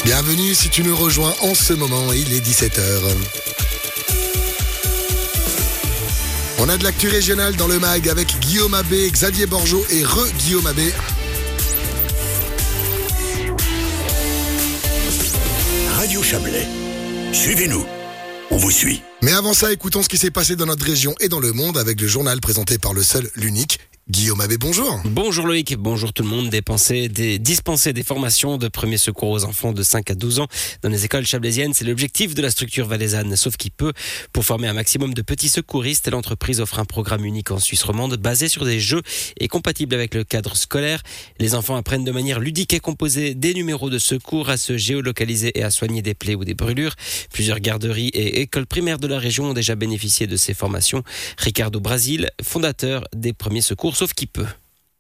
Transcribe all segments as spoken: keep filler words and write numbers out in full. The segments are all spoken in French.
Bienvenue si tu nous rejoins en ce moment, il est dix-sept heures. On a de l'actu régionale dans le mag avec Guillaume Abbé, Xavier Borgeot et re-Guillaume Abbé. Radio Chablais, suivez-nous, on vous suit. Mais avant ça, écoutons ce qui s'est passé dans notre région et dans le monde avec le journal présenté par le seul, l'unique, Guillaume Abbé, bonjour. Bonjour Loïc, bonjour tout le monde. Dépenser des, dispenser des formations de premiers secours aux enfants de cinq à douze ans dans les écoles chablaisiennes, c'est l'objectif de la structure valaisanne. Sauf qu'il peut, pour former un maximum de petits secouristes, l'entreprise offre un programme unique en Suisse romande basé sur des jeux et compatible avec le cadre scolaire. Les enfants apprennent de manière ludique et composer des numéros de secours, à se géolocaliser et à soigner des plaies ou des brûlures. Plusieurs garderies et écoles primaires de la région ont déjà bénéficié de ces formations. Ricardo Brasil, fondateur des premiers secours, sauf qui peut.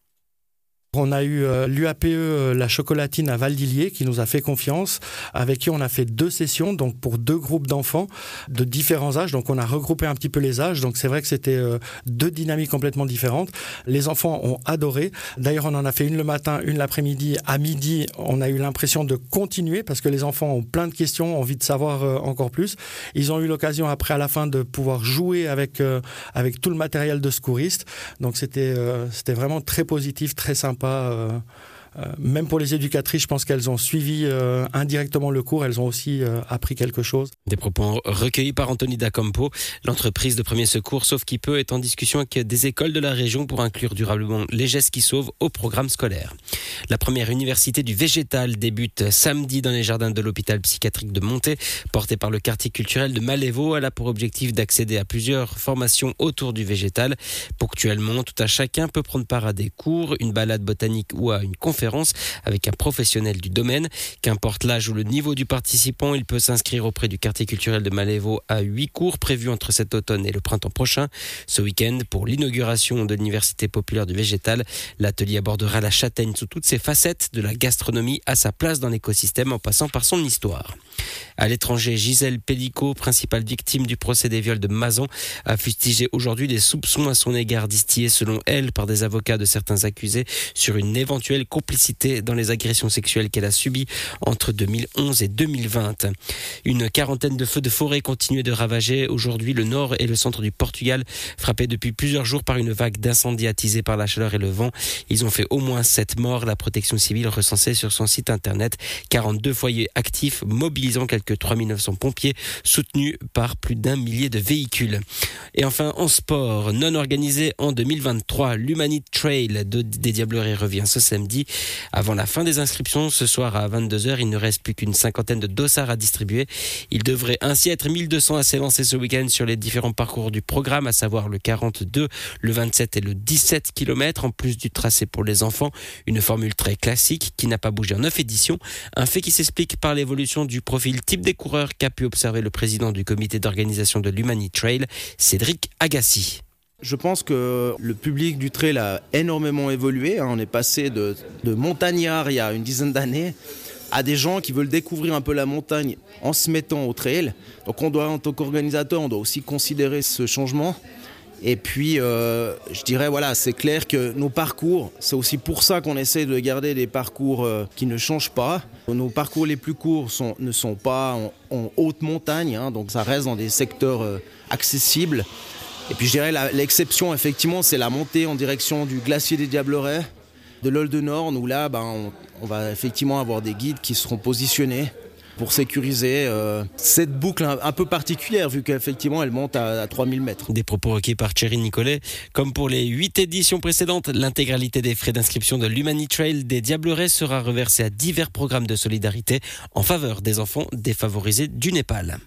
On a eu euh, l'U A P E euh, La Chocolatine à Valdilier qui nous a fait confiance, avec qui on a fait deux sessions, donc pour deux groupes d'enfants de différents âges. Donc on a regroupé un petit peu les âges. Donc c'est vrai que c'était euh, deux dynamiques complètement différentes. Les enfants ont adoré. D'ailleurs on en a fait une le matin, une l'après-midi. À midi, on a eu l'impression de continuer parce que les enfants ont plein de questions, ont envie de savoir euh, encore plus. Ils ont eu l'occasion après à la fin de pouvoir jouer avec euh, avec tout le matériel de secouriste. Donc c'était euh, c'était vraiment très positif, très sympa. Pas, euh, euh, même pour les éducatrices, je pense qu'elles ont suivi euh, indirectement le cours, elles ont aussi euh, appris quelque chose. Des propos recueillis par Anthony Dacampo. L'entreprise de premiers secours Sauve qui peut est en discussion avec des écoles de la région pour inclure durablement les gestes qui sauvent au programme scolaire. La première université du végétal débute samedi dans les jardins de l'hôpital psychiatrique de Monté, portée par le quartier culturel de Malévo. Elle a pour objectif d'accéder à plusieurs formations autour du végétal. Ponctuellement, tout à chacun peut prendre part à des cours, une balade botanique ou à une conférence avec un professionnel du domaine. Qu'importe l'âge ou le niveau du participant, il peut s'inscrire auprès du quartier culturel de Malévo à huit cours prévus entre cet automne et le printemps prochain. Ce week-end, pour l'inauguration de l'Université populaire du végétal, l'atelier abordera la châtaigne sous toutes ses facettes, de la gastronomie à sa place dans l'écosystème en passant par son histoire. À l'étranger, Gisèle Pellicot, principale victime du procès des viols de Mazan, a fustigé aujourd'hui des soupçons à son égard distillés selon elle par des avocats de certains accusés sur une éventuelle complicité dans les agressions sexuelles qu'elle a subies entre deux mille onze et deux mille vingt. Une quarantaine de feux de forêt continuaient de ravager aujourd'hui le nord et le centre du Portugal, frappés depuis plusieurs jours par une vague d'incendies attisés par la chaleur et le vent. Ils ont fait au moins sept morts. La protection civile recensait sur son site internet quarante-deux foyers actifs, mobilisant quelques trois mille neuf cents pompiers, soutenus par plus d'un millier de véhicules. Et enfin, en sport, non organisé en deux mille vingt-trois, l'Humanity Trail de, des Diablerets revient ce samedi. Avant la fin des inscriptions, ce soir à vingt-deux heures, il ne reste plus qu'une cinquantaine de dossards à distribuer. Il devrait ainsi être mille deux cents à s'élancer ce week-end sur les différents parcours du programme, à savoir le quarante-deux, le vingt-sept et le dix-sept kilomètres, en plus du tracé pour les enfants. Une formule très classique qui n'a pas bougé en neuf éditions. Un fait qui s'explique par l'évolution du profil type des coureurs qu'a pu observer le président du comité d'organisation de l'Humanity Trail, Cédric Agassi. Je pense que le public du trail a énormément évolué. On est passé de, de montagnards il y a une dizaine d'années à des gens qui veulent découvrir un peu la montagne en se mettant au trail. Donc on doit, en tant qu'organisateur, on doit aussi considérer ce changement. Et puis, euh, je dirais, voilà, c'est clair que nos parcours, c'est aussi pour ça qu'on essaie de garder des parcours euh, qui ne changent pas. Nos parcours les plus courts sont, ne sont pas en, en haute montagne, hein, donc ça reste dans des secteurs euh, accessibles. Et puis, je dirais, la, l'exception, effectivement, c'est la montée en direction du glacier des Diablerets, de l'Olde Nord, où là, ben, on, on va effectivement avoir des guides qui seront positionnés pour sécuriser euh, cette boucle un, un peu particulière, vu qu'effectivement elle monte à, à trois mille mètres. Des propos requis par Thierry Nicolet. Comme pour les huit éditions précédentes, l'intégralité des frais d'inscription de l'Humanity Trail des Diablerets sera reversée à divers programmes de solidarité en faveur des enfants défavorisés du Népal.